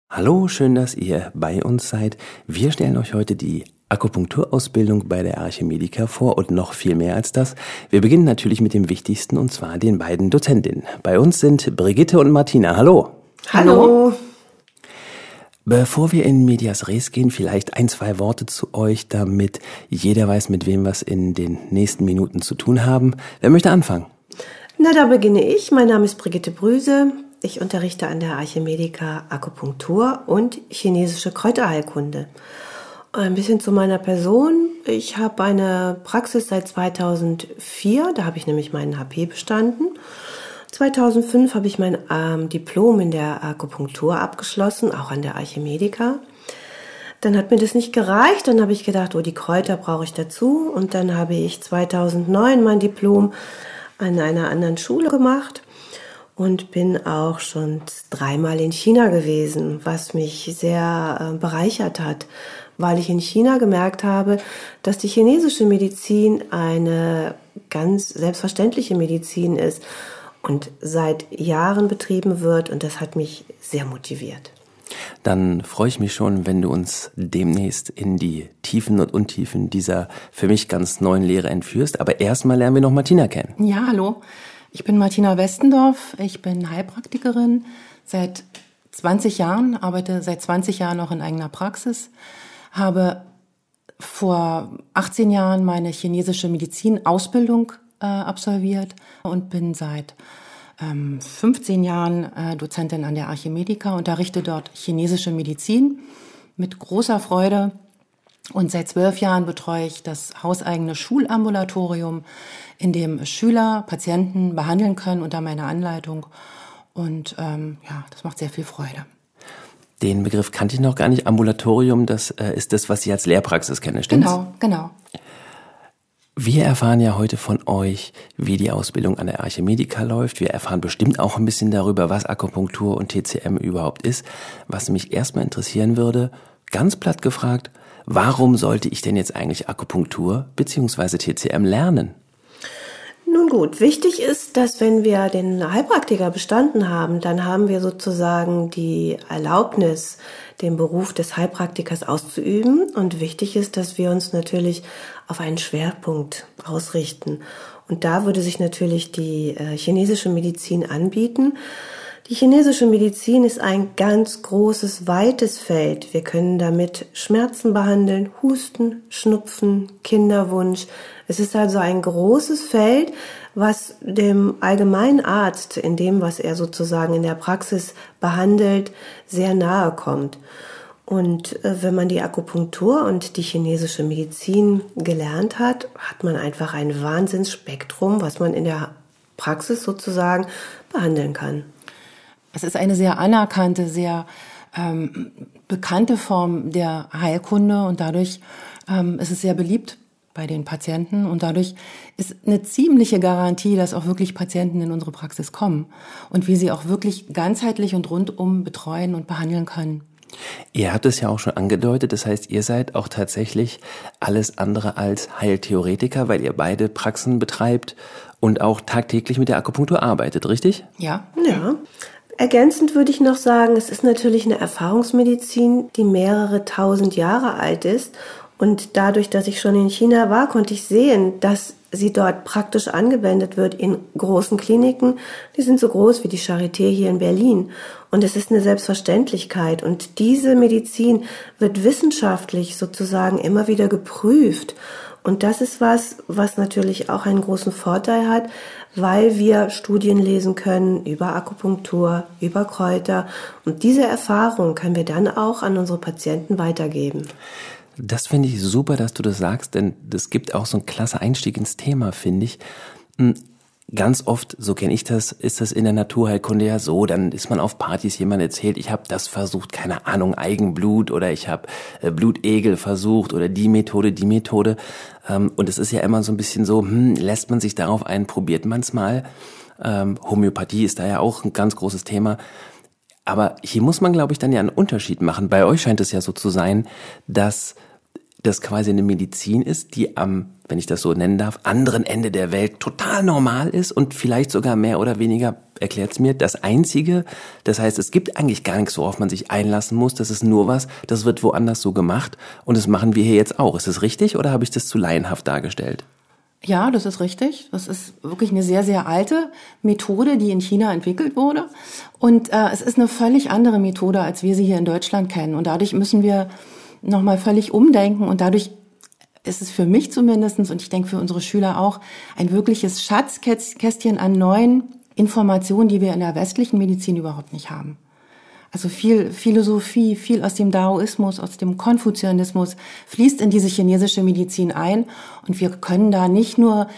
Hallo, schön, dass ihr bei uns seid. Wir stellen euch heute die Akupunkturausbildung bei der Archimedica vor und noch viel mehr als das. Wir beginnen natürlich mit dem Wichtigsten und zwar den beiden Dozentinnen. Bei uns sind Brigitte und Martina. Hallo. Hallo. Bevor wir in Medias Res gehen, vielleicht ein, zwei Worte zu euch, damit jeder weiß, mit wem wir es in den nächsten Minuten zu tun haben. Wer möchte anfangen? Na, da beginne ich. Mein Name ist Brigitte Brüse. Ich unterrichte an der Archimedica Akupunktur und chinesische Kräuterheilkunde. Ein bisschen zu meiner Person. Ich habe eine Praxis seit 2004. Da habe ich nämlich meinen HP bestanden. 2005 habe ich mein Diplom in der Akupunktur abgeschlossen, auch an der Archimedica. Dann hat mir das nicht gereicht. Dann habe ich gedacht, die Kräuter brauche ich dazu. Und dann habe ich 2009 mein Diplom an einer anderen Schule gemacht und bin auch schon 3-mal in China gewesen, was mich sehr bereichert hat, weil ich in China gemerkt habe, dass die chinesische Medizin eine ganz selbstverständliche Medizin ist und seit Jahren betrieben wird, und das hat mich sehr motiviert. Dann freue ich mich schon, wenn du uns demnächst in die Tiefen und Untiefen dieser für mich ganz neuen Lehre entführst. Aber erstmal lernen wir noch Martina kennen. Ja, hallo. Ich bin Martina Westendorf. Ich bin Heilpraktikerin seit 20 Jahren, arbeite seit 20 Jahren auch in eigener Praxis, habe vor 18 Jahren meine chinesische Medizin-Ausbildung absolviert und bin seit 15 Jahren Dozentin an der Archimedica, unterrichte dort chinesische Medizin mit großer Freude. Und seit 12 Jahren betreue ich das hauseigene Schulambulatorium, in dem Schüler Patienten behandeln können unter meiner Anleitung. Und das macht sehr viel Freude. Den Begriff kannte ich noch gar nicht. Ambulatorium, das ist das, was Sie als Lehrpraxis kennen, stimmt's? Genau. Wir erfahren ja heute von euch, wie die Ausbildung an der Archimedica läuft. Wir erfahren bestimmt auch ein bisschen darüber, was Akupunktur und TCM überhaupt ist. Was mich erstmal interessieren würde, ganz platt gefragt, warum sollte ich denn jetzt eigentlich Akupunktur bzw. TCM lernen? Nun gut, wichtig ist, dass wenn wir den Heilpraktiker bestanden haben, dann haben wir sozusagen die Erlaubnis, den Beruf des Heilpraktikers auszuüben. Und wichtig ist, dass wir uns natürlich auf einen Schwerpunkt ausrichten. Und da würde sich natürlich die chinesische Medizin anbieten. Die chinesische Medizin ist ein ganz großes, weites Feld. Wir können damit Schmerzen behandeln, Husten, Schnupfen, Kinderwunsch. Es ist also ein großes Feld, was dem allgemeinen Arzt in dem, was er sozusagen in der Praxis behandelt, sehr nahe kommt. Und wenn man die Akupunktur und die chinesische Medizin gelernt hat, hat man einfach ein Wahnsinnsspektrum, was man in der Praxis sozusagen behandeln kann. Es ist eine sehr anerkannte, sehr bekannte Form der Heilkunde und dadurch ist es sehr beliebt bei den Patienten und dadurch ist eine ziemliche Garantie, dass auch wirklich Patienten in unsere Praxis kommen und wir sie auch wirklich ganzheitlich und rundum betreuen und behandeln können. Ihr habt es ja auch schon angedeutet, das heißt, ihr seid auch tatsächlich alles andere als Heiltheoretiker, weil ihr beide Praxen betreibt und auch tagtäglich mit der Akupunktur arbeitet, richtig? Ja. Ergänzend würde ich noch sagen, es ist natürlich eine Erfahrungsmedizin, die mehrere tausend Jahre alt ist. Und dadurch, dass ich schon in China war, konnte ich sehen, dass sie dort praktisch angewendet wird in großen Kliniken. Die sind so groß wie die Charité hier in Berlin. Und es ist eine Selbstverständlichkeit. Und diese Medizin wird wissenschaftlich sozusagen immer wieder geprüft. Und das ist was natürlich auch einen großen Vorteil hat, weil wir Studien lesen können über Akupunktur, über Kräuter. Und diese Erfahrung können wir dann auch an unsere Patienten weitergeben. Das finde ich super, dass du das sagst, denn das gibt auch so einen klasse Einstieg ins Thema, finde ich. Ganz oft, so kenne ich das, ist das in der Naturheilkunde ja so, dann ist man auf Partys, jemand erzählt, ich habe das versucht, keine Ahnung, Eigenblut oder ich habe Blutegel versucht oder die Methode. Und es ist ja immer so ein bisschen so, lässt man sich darauf ein, probiert man es mal. Homöopathie ist da ja auch ein ganz großes Thema. Aber hier muss man, glaube ich, dann ja einen Unterschied machen. Bei euch scheint es ja so zu sein, dass das quasi eine Medizin ist, die am, wenn ich das so nennen darf, anderen Ende der Welt total normal ist und vielleicht sogar mehr oder weniger, erklärt's mir, das Einzige. Das heißt, es gibt eigentlich gar nichts, worauf man sich einlassen muss. Das ist nur was, das wird woanders so gemacht und das machen wir hier jetzt auch. Ist das richtig oder habe ich das zu laienhaft dargestellt? Ja, das ist richtig. Das ist wirklich eine sehr, sehr alte Methode, die in China entwickelt wurde. Und es ist eine völlig andere Methode, als wir sie hier in Deutschland kennen. Und dadurch müssen wir nochmal völlig umdenken. Und dadurch ist es für mich zumindestens und ich denke für unsere Schüler auch ein wirkliches Schatzkästchen an neuen Informationen, die wir in der westlichen Medizin überhaupt nicht haben. Also viel Philosophie, viel aus dem Daoismus, aus dem Konfuzianismus fließt in diese chinesische Medizin ein. Und wir können da nicht nur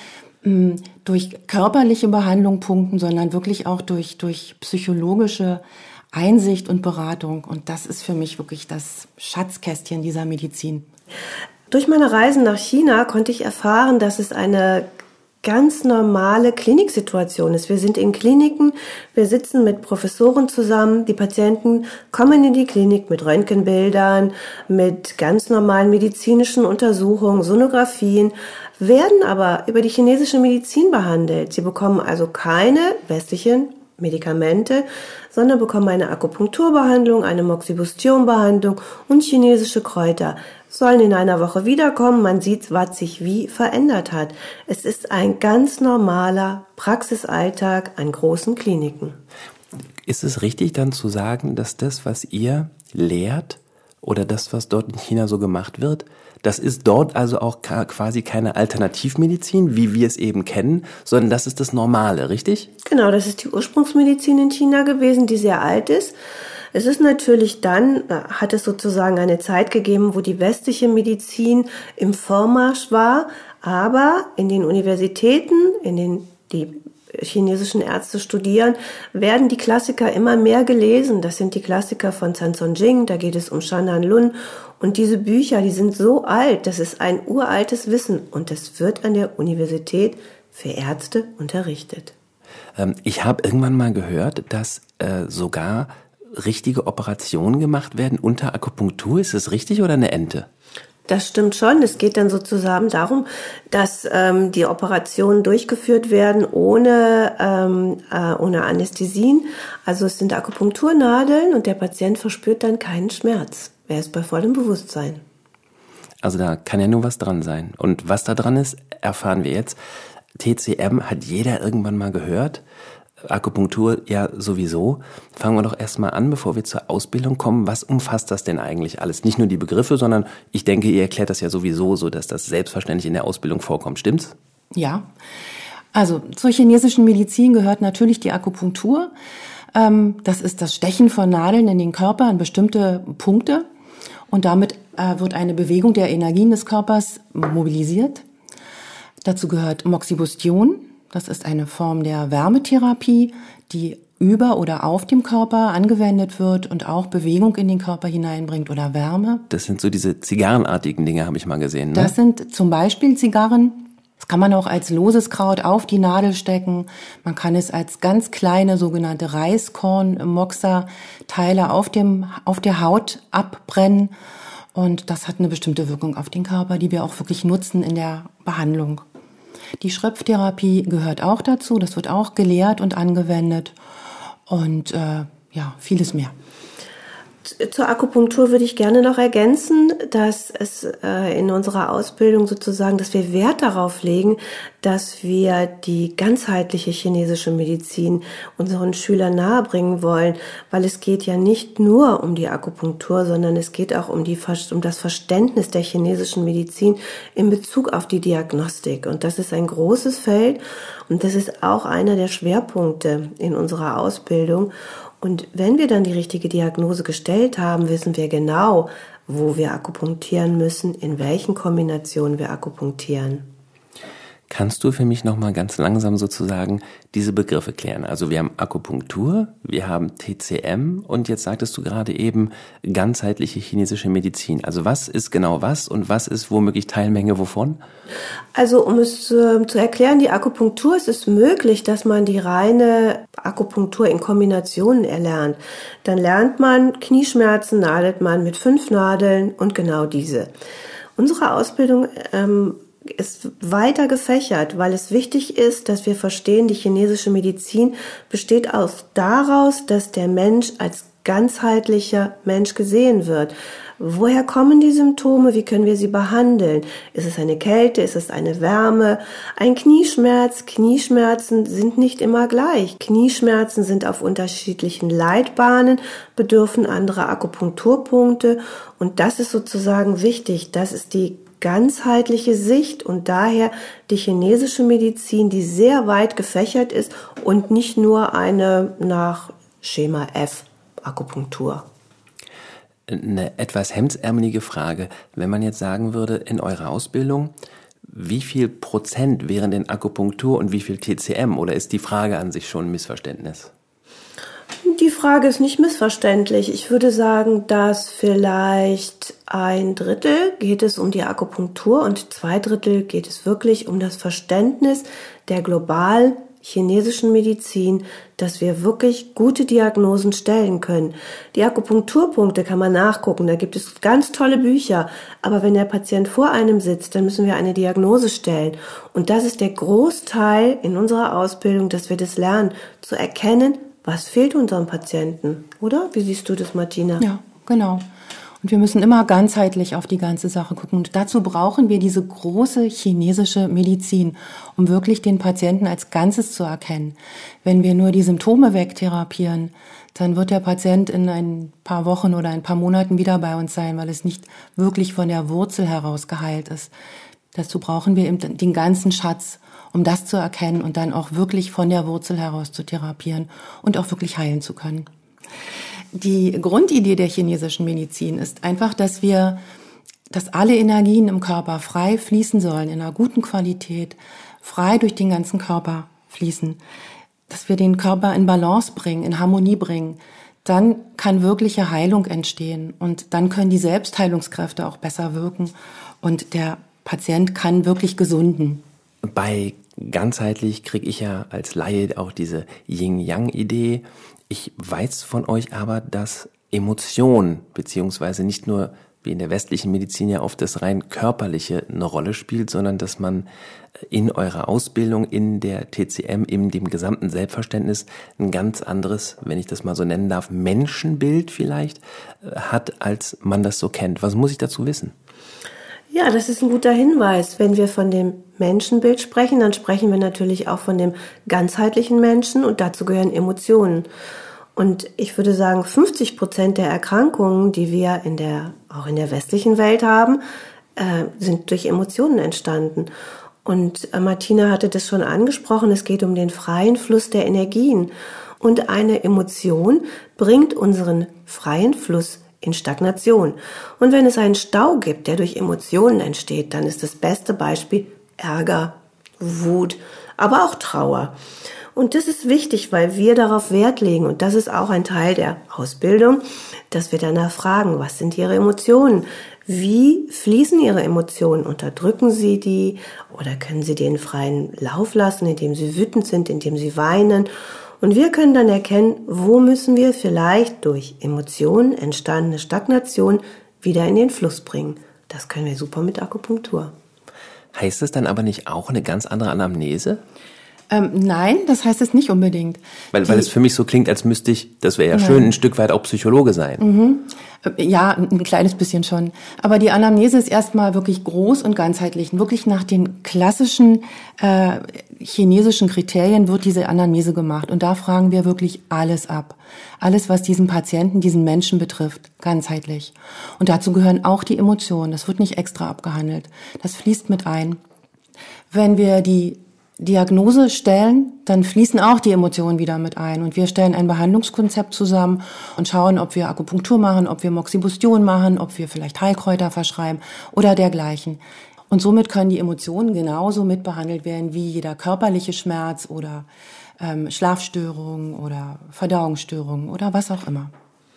durch körperliche Behandlung punkten, sondern wirklich auch durch psychologische Einsicht und Beratung. Und das ist für mich wirklich das Schatzkästchen dieser Medizin. Durch meine Reisen nach China konnte ich erfahren, dass es eine ganz normale Kliniksituation ist. Wir sind in Kliniken, wir sitzen mit Professoren zusammen, die Patienten kommen in die Klinik mit Röntgenbildern, mit ganz normalen medizinischen Untersuchungen, Sonographien, werden aber über die chinesische Medizin behandelt. Sie bekommen also keine westlichen Medikamente, sondern bekommen eine Akupunkturbehandlung, eine Moxibustion-Behandlung und chinesische Kräuter. Sollen in einer Woche wiederkommen, man sieht, was sich wie verändert hat. Es ist ein ganz normaler Praxisalltag an großen Kliniken. Ist es richtig dann zu sagen, dass das, was ihr lehrt oder das, was dort in China so gemacht wird, das ist dort also auch quasi keine Alternativmedizin, wie wir es eben kennen, sondern das ist das Normale, richtig? Genau, das ist die Ursprungsmedizin in China gewesen, die sehr alt ist. Es ist natürlich dann, hat es sozusagen eine Zeit gegeben, wo die westliche Medizin im Vormarsch war, aber in den Universitäten, in denen die chinesischen Ärzte studieren, werden die Klassiker immer mehr gelesen. Das sind die Klassiker von Zhang Sonjing, da geht es um Shan Han Lun. Und diese Bücher, die sind so alt, das ist ein uraltes Wissen und das wird an der Universität für Ärzte unterrichtet. Ich habe irgendwann mal gehört, dass sogar richtige Operationen gemacht werden unter Akupunktur. Ist das richtig oder eine Ente? Das stimmt schon. Es geht dann sozusagen darum, dass die Operationen durchgeführt werden ohne Anästhesien. Also es sind Akupunkturnadeln und der Patient verspürt dann keinen Schmerz. Er ist bei vollem Bewusstsein. Also da kann ja nur was dran sein. Und was da dran ist, erfahren wir jetzt. TCM hat jeder irgendwann mal gehört. Akupunktur ja sowieso. Fangen wir doch erstmal an, bevor wir zur Ausbildung kommen. Was umfasst das denn eigentlich alles? Nicht nur die Begriffe, sondern ich denke, ihr erklärt das ja sowieso so, dass das selbstverständlich in der Ausbildung vorkommt. Stimmt's? Ja. Also zur chinesischen Medizin gehört natürlich die Akupunktur. Das ist das Stechen von Nadeln in den Körper an bestimmte Punkte. Und damit wird eine Bewegung der Energien des Körpers mobilisiert. Dazu gehört Moxibustion. Das ist eine Form der Wärmetherapie, die über oder auf dem Körper angewendet wird und auch Bewegung in den Körper hineinbringt oder Wärme. Das sind so diese zigarrenartigen Dinge, habe ich mal gesehen. Ne? Das sind zum Beispiel Zigarren. Das kann man auch als loses Kraut auf die Nadel stecken. Man kann es als ganz kleine sogenannte Reiskorn-Moxa-Teile auf der Haut abbrennen. Und das hat eine bestimmte Wirkung auf den Körper, die wir auch wirklich nutzen in der Behandlung. Die Schröpftherapie gehört auch dazu, das wird auch gelehrt und angewendet und vieles mehr. Zur Akupunktur würde ich gerne noch ergänzen, dass es in unserer Ausbildung sozusagen, dass wir Wert darauf legen, dass wir die ganzheitliche chinesische Medizin unseren Schülern nahebringen wollen, weil es geht ja nicht nur um die Akupunktur, sondern es geht auch um das Verständnis der chinesischen Medizin in Bezug auf die Diagnostik. Und das ist ein großes Feld und das ist auch einer der Schwerpunkte in unserer Ausbildung. Und wenn wir dann die richtige Diagnose gestellt haben, wissen wir genau, wo wir akupunktieren müssen, in welchen Kombinationen wir akupunktieren. Kannst du für mich nochmal ganz langsam sozusagen diese Begriffe klären? Also wir haben Akupunktur, wir haben TCM und jetzt sagtest du gerade eben ganzheitliche chinesische Medizin. Also was ist genau was und was ist womöglich Teilmenge wovon? Also um es zu erklären, die Akupunktur, es ist möglich, dass man die reine Akupunktur in Kombinationen erlernt. Dann lernt man Knieschmerzen, nadelt man mit 5 Nadeln und genau diese. Unsere Ausbildung ist weiter gefächert, weil es wichtig ist, dass wir verstehen, die chinesische Medizin besteht auch daraus, dass der Mensch als ganzheitlicher Mensch gesehen wird. Woher kommen die Symptome? Wie können wir sie behandeln? Ist es eine Kälte? Ist es eine Wärme? Ein Knieschmerz? Knieschmerzen sind nicht immer gleich. Knieschmerzen sind auf unterschiedlichen Leitbahnen, bedürfen anderer Akupunkturpunkte. Und das ist sozusagen wichtig. Das ist die ganzheitliche Sicht und daher die chinesische Medizin, die sehr weit gefächert ist und nicht nur eine nach Schema F Akupunktur. Eine etwas hemdsärmelige Frage. Wenn man jetzt sagen würde, in eurer Ausbildung, wie viel Prozent wären denn Akupunktur und wie viel TCM? Oder ist die Frage an sich schon ein Missverständnis? Die Frage ist nicht missverständlich. Ich würde sagen, dass vielleicht 1/3 geht es um die Akupunktur und 2/3 geht es wirklich um das Verständnis der global chinesischen Medizin, dass wir wirklich gute Diagnosen stellen können. Die Akupunkturpunkte kann man nachgucken, da gibt es ganz tolle Bücher, aber wenn der Patient vor einem sitzt, dann müssen wir eine Diagnose stellen. Und das ist der Großteil in unserer Ausbildung, dass wir das lernen, zu erkennen, was fehlt unserem Patienten, oder? Wie siehst du das, Martina? Ja, genau. Und wir müssen immer ganzheitlich auf die ganze Sache gucken. Und dazu brauchen wir diese große chinesische Medizin, um wirklich den Patienten als Ganzes zu erkennen. Wenn wir nur die Symptome wegtherapieren, dann wird der Patient in ein paar Wochen oder ein paar Monaten wieder bei uns sein, weil es nicht wirklich von der Wurzel heraus geheilt ist. Dazu brauchen wir eben den ganzen Schatz, um das zu erkennen und dann auch wirklich von der Wurzel heraus zu therapieren und auch wirklich heilen zu können. Die Grundidee der chinesischen Medizin ist einfach, dass alle Energien im Körper frei fließen sollen, in einer guten Qualität, frei durch den ganzen Körper fließen. Dass wir den Körper in Balance bringen, in Harmonie bringen. Dann kann wirkliche Heilung entstehen und dann können die Selbstheilungskräfte auch besser wirken und der Patient kann wirklich gesunden. Bei ganzheitlich kriege ich ja als Laie auch diese Yin-Yang-Idee. Ich weiß von euch aber, dass Emotion, beziehungsweise nicht nur wie in der westlichen Medizin ja oft das rein körperliche eine Rolle spielt, sondern dass man in eurer Ausbildung, in der TCM, in dem gesamten Selbstverständnis ein ganz anderes, wenn ich das mal so nennen darf, Menschenbild vielleicht hat, als man das so kennt. Was muss ich dazu wissen? Ja, das ist ein guter Hinweis. Wenn wir von dem Menschenbild sprechen, dann sprechen wir natürlich auch von dem ganzheitlichen Menschen und dazu gehören Emotionen. Und ich würde sagen, 50% der Erkrankungen, die wir auch in der westlichen Welt haben, sind durch Emotionen entstanden. Und Martina hatte das schon angesprochen, es geht um den freien Fluss der Energien. Und eine Emotion bringt unseren freien Fluss in Stagnation. Und wenn es einen Stau gibt, der durch Emotionen entsteht, dann ist das beste Beispiel Ärger, Wut, aber auch Trauer. Und das ist wichtig, weil wir darauf Wert legen, und das ist auch ein Teil der Ausbildung, dass wir danach fragen, was sind Ihre Emotionen? Wie fließen Ihre Emotionen? Unterdrücken Sie die oder können Sie den freien Lauf lassen, indem Sie wütend sind, indem Sie weinen? Und wir können dann erkennen, wo müssen wir vielleicht durch Emotionen entstandene Stagnation wieder in den Fluss bringen. Das können wir super mit Akupunktur. Heißt das dann aber nicht auch eine ganz andere Anamnese? Nein, das heißt es nicht unbedingt. Weil es für mich so klingt, als müsste ich, das wäre ja schön, ein Stück weit auch Psychologe sein. Mhm. Ja, ein kleines bisschen schon. Aber die Anamnese ist erstmal wirklich groß und ganzheitlich. Wirklich nach den klassischen chinesischen Kriterien wird diese Anamnese gemacht. Und da fragen wir wirklich alles ab. Alles, was diesen Patienten, diesen Menschen betrifft, ganzheitlich. Und dazu gehören auch die Emotionen. Das wird nicht extra abgehandelt. Das fließt mit ein. Wenn wir die Diagnose stellen, dann fließen auch die Emotionen wieder mit ein. Und wir stellen ein Behandlungskonzept zusammen und schauen, ob wir Akupunktur machen, ob wir Moxibustion machen, ob wir vielleicht Heilkräuter verschreiben oder dergleichen. Und somit können die Emotionen genauso mitbehandelt werden wie jeder körperliche Schmerz oder Schlafstörung oder Verdauungsstörung oder was auch immer.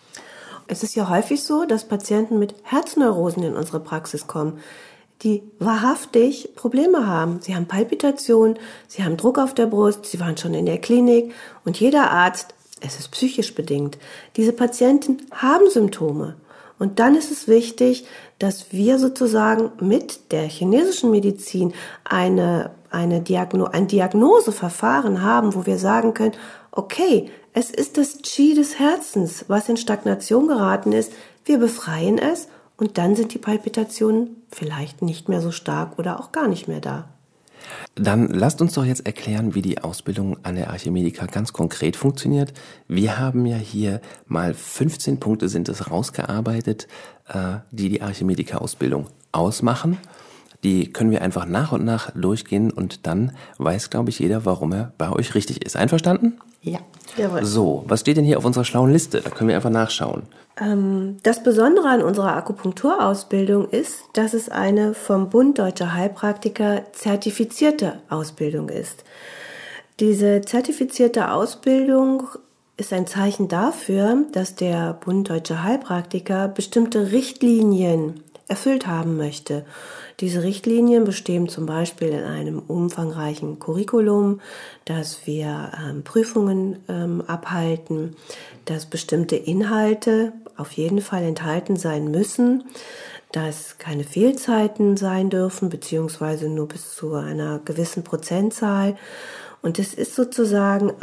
Es ist ja häufig so, dass Patienten mit Herzneurosen in unsere Praxis kommen, die wahrhaftig Probleme haben. Sie haben Palpitationen, sie haben Druck auf der Brust, sie waren schon in der Klinik und jeder Arzt, es ist psychisch bedingt. Diese Patienten haben Symptome Und dann ist es wichtig, dass wir sozusagen mit der chinesischen Medizin ein Diagnoseverfahren haben, wo wir sagen können, okay, es ist das Qi des Herzens, was in Stagnation geraten ist. Wir befreien es und dann sind die Palpitationen vielleicht nicht mehr so stark oder auch gar nicht mehr da. Dann lasst uns doch jetzt erklären, wie die Ausbildung an der Archimedica ganz konkret funktioniert. Wir haben ja hier mal 15 Punkte sind es rausgearbeitet, die Archimedica-Ausbildung ausmachen. Die können wir einfach nach und nach durchgehen und dann weiß, glaube ich, jeder, warum er bei euch richtig ist. Einverstanden? Ja. Jawohl. So, was steht denn hier auf unserer schlauen Liste? Da können wir einfach nachschauen. Das Besondere an unserer Akupunkturausbildung ist, dass es eine vom Bund Deutscher Heilpraktiker zertifizierte Ausbildung ist. Diese zertifizierte Ausbildung ist ein Zeichen dafür, dass der Bund Deutscher Heilpraktiker bestimmte Richtlinien erfüllt haben möchte. Diese Richtlinien bestehen zum Beispiel in einem umfangreichen Curriculum, dass wir Prüfungen abhalten, dass bestimmte Inhalte auf jeden Fall enthalten sein müssen, dass keine Fehlzeiten sein dürfen, beziehungsweise nur bis zu einer gewissen Prozentzahl. Und es ist sozusagen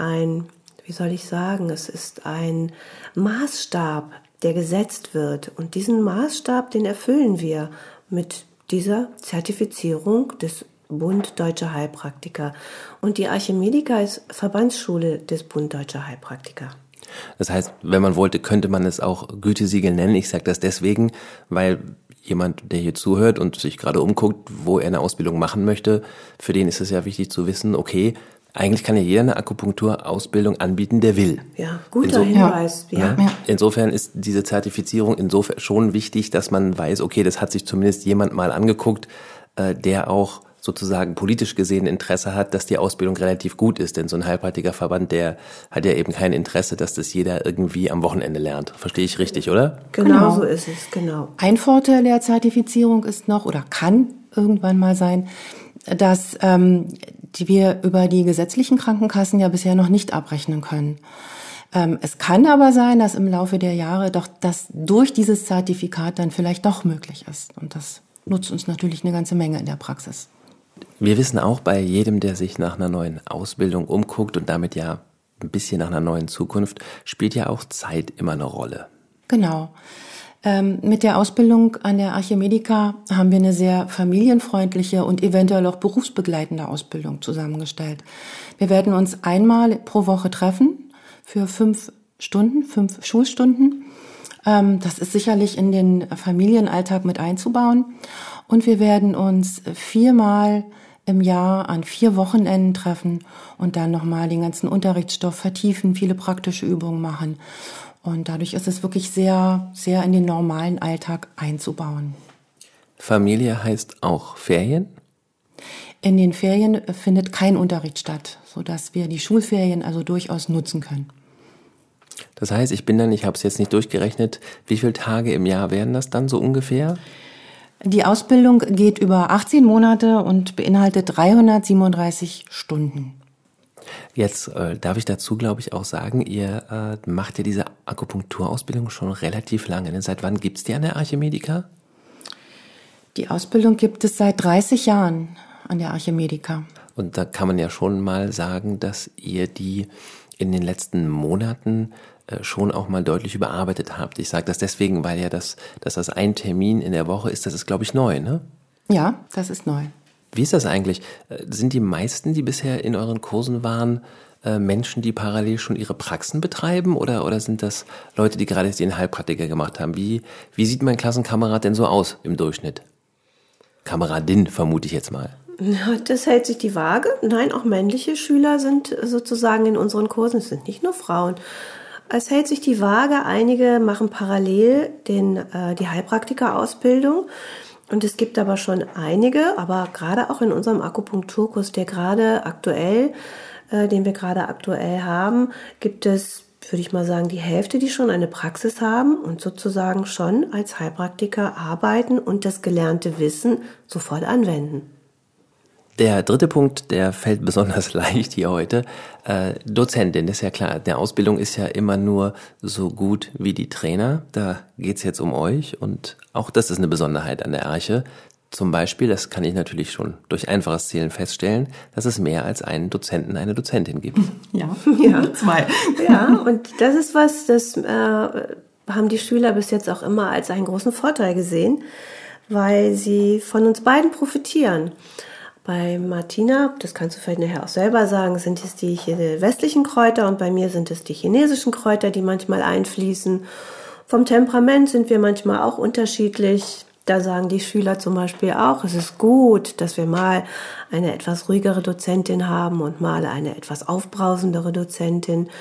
es ist ein Maßstab, der gesetzt wird. Und diesen Maßstab, den erfüllen wir mit dieser Zertifizierung des Bund Deutscher Heilpraktiker. Und die Archimedica ist Verbandsschule des Bund Deutscher Heilpraktiker. Das heißt, wenn man wollte, könnte man es auch Gütesiegel nennen. Ich sage das deswegen, weil jemand, der hier zuhört und sich gerade umguckt, wo er eine Ausbildung machen möchte, für den ist es ja wichtig zu wissen, okay, eigentlich kann ja jeder eine Akupunkturausbildung anbieten, der will. Ja, guter Hinweis. Ja. Insofern ist diese Zertifizierung insofern schon wichtig, dass man weiß, okay, das hat sich zumindest jemand mal angeguckt, der auch sozusagen politisch gesehen Interesse hat, dass die Ausbildung relativ gut ist. Denn so ein Heilpraktikerverband, der hat ja eben kein Interesse, dass das jeder irgendwie am Wochenende lernt. Verstehe ich richtig, oder? Genau so ist es, genau. Ein Vorteil der Zertifizierung ist noch oder kann irgendwann mal sein, dass die wir über die gesetzlichen Krankenkassen ja bisher noch nicht abrechnen können. Es kann aber sein, dass im Laufe der Jahre doch das durch dieses Zertifikat dann vielleicht doch möglich ist. Und das nutzt uns natürlich eine ganze Menge in der Praxis. Wir wissen auch bei jedem, der sich nach einer neuen Ausbildung umguckt und damit ja ein bisschen nach einer neuen Zukunft, spielt ja auch Zeit immer eine Rolle. Genau. Mit der Ausbildung an der Archimedica haben wir eine sehr familienfreundliche und eventuell auch berufsbegleitende Ausbildung zusammengestellt. Wir werden uns einmal pro Woche treffen für 5 Schulstunden. Das ist sicherlich in den Familienalltag mit einzubauen. Und wir werden uns 4-mal im Jahr an 4 Wochenenden treffen und dann nochmal den ganzen Unterrichtsstoff vertiefen, viele praktische Übungen machen. Und dadurch ist es wirklich sehr, sehr in den normalen Alltag einzubauen. Familie heißt auch Ferien? In den Ferien findet kein Unterricht statt, sodass wir die Schulferien also durchaus nutzen können. Das heißt, ich habe es jetzt nicht durchgerechnet, wie viele Tage im Jahr wären das dann so ungefähr? Die Ausbildung geht über 18 Monate und beinhaltet 337 Stunden. Jetzt darf ich dazu, glaube ich, auch sagen, ihr macht ja diese Akupunkturausbildung schon relativ lange. Ne? Seit wann gibt's die an der Archimedica? Die Ausbildung gibt es seit 30 Jahren an der Archimedica. Und da kann man ja schon mal sagen, dass ihr die in den letzten Monaten schon auch mal deutlich überarbeitet habt. Ich sage das deswegen, weil ja dass das ein Termin in der Woche ist, das ist, glaube ich, neu, ne? Ja, das ist neu. Wie ist das eigentlich? Sind die meisten, die bisher in euren Kursen waren, Menschen, die parallel schon ihre Praxen betreiben oder sind das Leute, die gerade den Heilpraktiker gemacht haben? Wie sieht mein Klassenkamerad denn so aus im Durchschnitt? Kameradin, vermute ich jetzt mal. Ja, das hält sich die Waage. Nein, auch männliche Schüler sind sozusagen in unseren Kursen, es sind nicht nur Frauen. Es hält sich die Waage. Einige machen parallel die Heilpraktikerausbildung. Und es gibt aber schon einige, aber gerade auch in unserem Akupunkturkurs, den wir gerade aktuell haben, gibt es, würde ich mal sagen, die Hälfte, die schon eine Praxis haben und sozusagen schon als Heilpraktiker arbeiten und das gelernte Wissen sofort anwenden. Der dritte Punkt, der fällt besonders leicht hier heute. Dozentin, das ist ja klar. Der Ausbildung ist ja immer nur so gut wie die Trainer. Da geht's jetzt um euch und auch das ist eine Besonderheit an der Arche. Zum Beispiel, das kann ich natürlich schon durch einfaches Zählen feststellen, dass es mehr als einen Dozenten, eine Dozentin gibt. Ja, 2. Ja, und das ist was, das haben die Schüler bis jetzt auch immer als einen großen Vorteil gesehen, weil sie von uns beiden profitieren. Bei Martina, das kannst du vielleicht nachher auch selber sagen, sind es die westlichen Kräuter und bei mir sind es die chinesischen Kräuter, die manchmal einfließen. Vom Temperament sind wir manchmal auch unterschiedlich. Da sagen die Schüler zum Beispiel auch, es ist gut, dass wir mal eine etwas ruhigere Dozentin haben und mal eine etwas aufbrausendere Dozentin.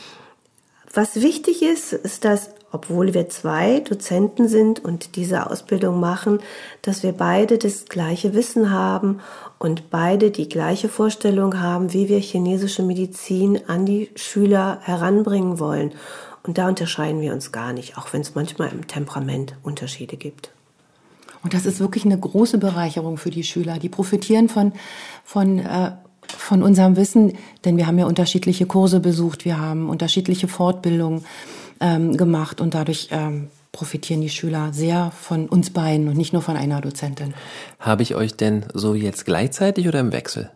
Was wichtig ist, ist, dass, obwohl wir 2 Dozenten sind und diese Ausbildung machen, dass wir beide das gleiche Wissen haben und beide die gleiche Vorstellung haben, wie wir chinesische Medizin an die Schüler heranbringen wollen. Und da unterscheiden wir uns gar nicht, auch wenn es manchmal im Temperament Unterschiede gibt. Und das ist wirklich eine große Bereicherung für die Schüler. Die profitieren von unserem Wissen, denn wir haben ja unterschiedliche Kurse besucht, wir haben unterschiedliche Fortbildungen gemacht und dadurch profitieren die Schüler sehr von uns beiden und nicht nur von einer Dozentin. Habe ich euch denn so jetzt gleichzeitig oder im Wechsel?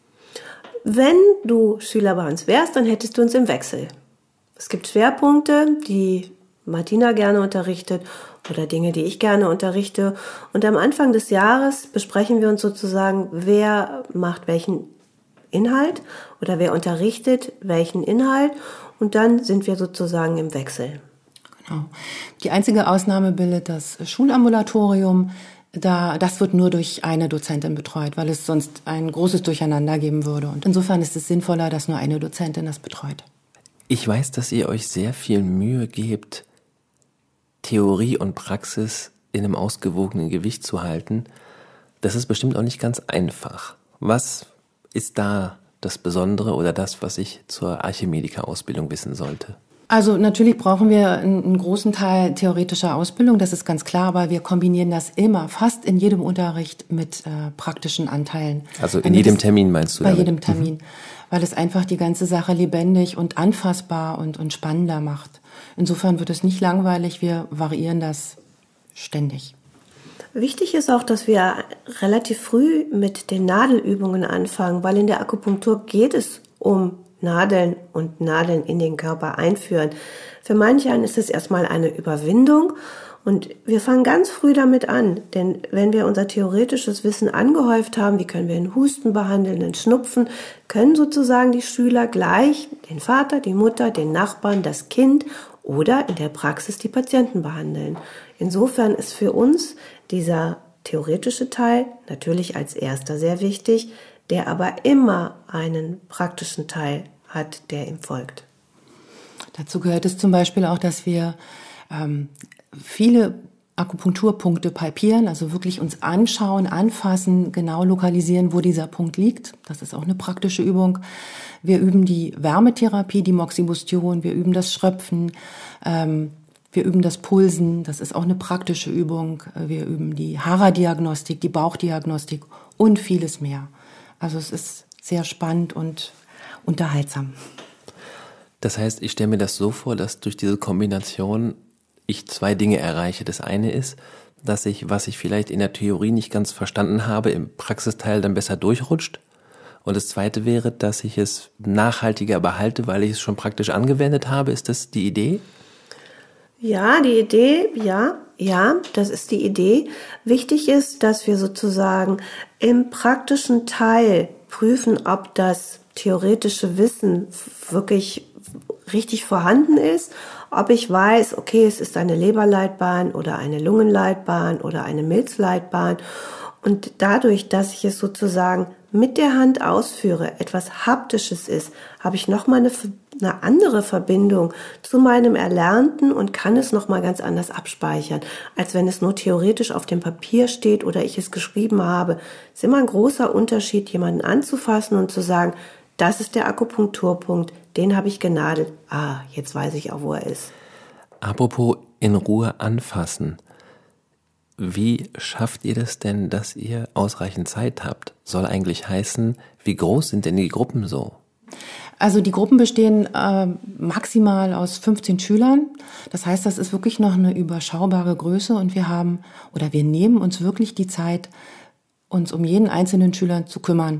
Wenn du Schüler bei uns wärst, dann hättest du uns im Wechsel. Es gibt Schwerpunkte, die Martina gerne unterrichtet oder Dinge, die ich gerne unterrichte. Und am Anfang des Jahres besprechen wir uns sozusagen, wer macht welchen Inhalt oder wer unterrichtet welchen Inhalt. Und dann sind wir sozusagen im Wechsel. Genau. Die einzige Ausnahme bildet das Schulambulatorium. Das wird nur durch eine Dozentin betreut, weil es sonst ein großes Durcheinander geben würde. Und insofern ist es sinnvoller, dass nur eine Dozentin das betreut. Ich weiß, dass ihr euch sehr viel Mühe gebt, Theorie und Praxis in einem ausgewogenen Gewicht zu halten. Das ist bestimmt auch nicht ganz einfach. Was ist da das Besondere oder das, was ich zur Archimedica-Ausbildung wissen sollte? Also natürlich brauchen wir einen großen Teil theoretischer Ausbildung, das ist ganz klar, aber wir kombinieren das immer, fast in jedem Unterricht mit praktischen Anteilen. Also in jedem Termin meinst du? Bei jedem Termin, weil es einfach die ganze Sache lebendig und anfassbar und spannender macht. Insofern wird es nicht langweilig, wir variieren das ständig. Wichtig ist auch, dass wir relativ früh mit den Nadelübungen anfangen, weil in der Akupunktur geht es um Nadeln und Nadeln in den Körper einführen. Für manche ist es erstmal eine Überwindung und wir fangen ganz früh damit an, denn wenn wir unser theoretisches Wissen angehäuft haben, wie können wir einen Husten behandeln, einen Schnupfen, können sozusagen die Schüler gleich den Vater, die Mutter, den Nachbarn, das Kind oder in der Praxis die Patienten behandeln. Insofern ist für uns dieser theoretische Teil natürlich als erster sehr wichtig, der aber immer einen praktischen Teil hat, der ihm folgt. Dazu gehört es zum Beispiel auch, dass wir viele Akupunkturpunkte palpieren, also wirklich uns anschauen, anfassen, genau lokalisieren, wo dieser Punkt liegt. Das ist auch eine praktische Übung. Wir üben die Wärmetherapie, die Moxibustion, wir üben das Schröpfen, wir üben das Pulsen, das ist auch eine praktische Übung. Wir üben die Hara-Diagnostik, die Bauchdiagnostik und vieles mehr. Also es ist sehr spannend und unterhaltsam. Das heißt, ich stelle mir das so vor, dass durch diese Kombination ich 2 Dinge erreiche. Das eine ist, dass ich, was ich vielleicht in der Theorie nicht ganz verstanden habe, im Praxisteil dann besser durchrutscht. Und das zweite wäre, dass ich es nachhaltiger behalte, weil ich es schon praktisch angewendet habe. Ist das die Idee? Ja, die Idee, ja, das ist die Idee. Wichtig ist, dass wir sozusagen im praktischen Teil prüfen, ob das theoretische Wissen wirklich richtig vorhanden ist, ob ich weiß, okay, es ist eine Leberleitbahn oder eine Lungenleitbahn oder eine Milzleitbahn. Und dadurch, dass ich es sozusagen mit der Hand ausführe, etwas Haptisches ist, habe ich nochmal eine andere Verbindung zu meinem Erlernten und kann es nochmal ganz anders abspeichern, als wenn es nur theoretisch auf dem Papier steht oder ich es geschrieben habe. Es ist immer ein großer Unterschied, jemanden anzufassen und zu sagen, das ist der Akupunkturpunkt, den habe ich genadelt. Ah, jetzt weiß ich auch, wo er ist. Apropos in Ruhe anfassen. Wie schafft ihr das denn, dass ihr ausreichend Zeit habt? Soll eigentlich heißen, wie groß sind denn die Gruppen so? Also die Gruppen bestehen maximal aus 15 Schülern. Das heißt, das ist wirklich noch eine überschaubare Größe und wir nehmen uns wirklich die Zeit, uns um jeden einzelnen Schüler zu kümmern.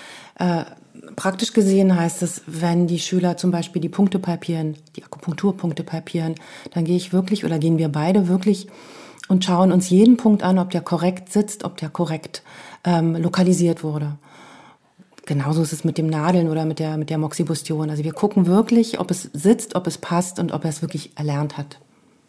Praktisch gesehen heißt es, wenn die Schüler zum Beispiel die Punkte palpieren, die Akupunkturpunkte palpieren, dann gehen wir beide wirklich und schauen uns jeden Punkt an, ob der korrekt sitzt, ob der korrekt lokalisiert wurde. Genauso ist es mit dem Nadeln oder mit der Moxibustion. Also wir gucken wirklich, ob es sitzt, ob es passt und ob er es wirklich erlernt hat.